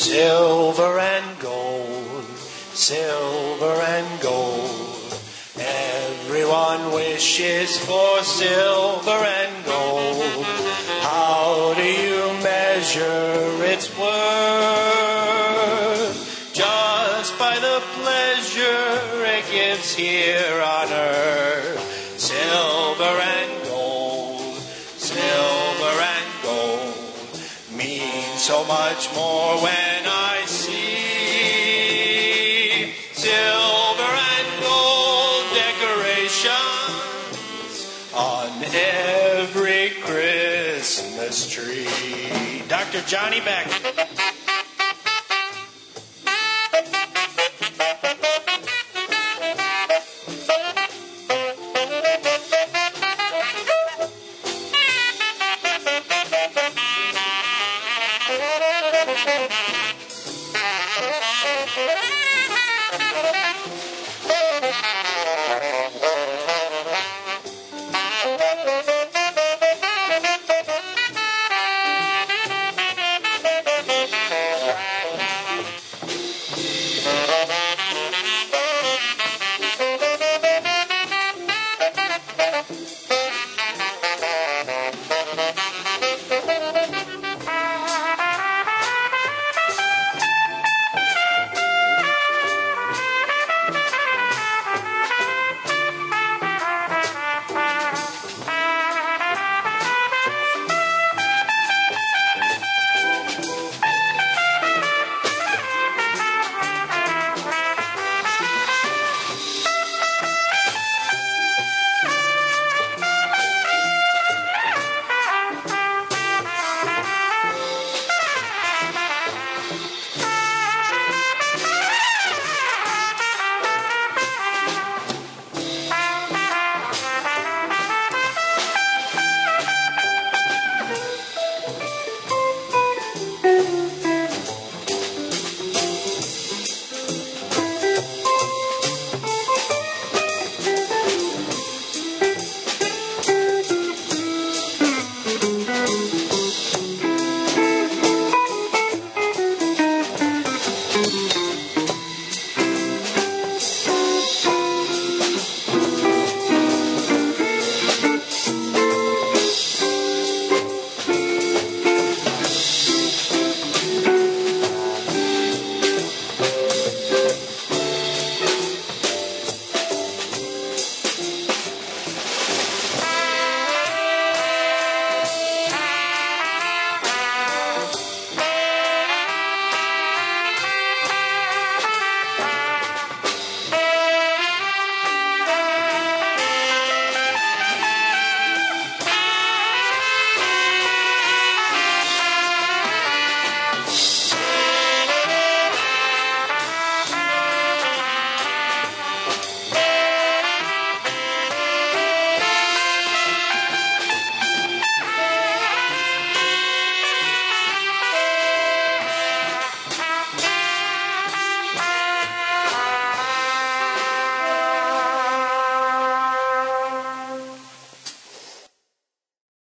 Silver and gold, silver and gold. Everyone wishes for silver and gold. How do you measure its worth? Just by the pleasure it gives here on earth. Silver and gold, silver and gold means so much more when I see silver and gold decorations on every Christmas tree. Dr. Johnny Beck.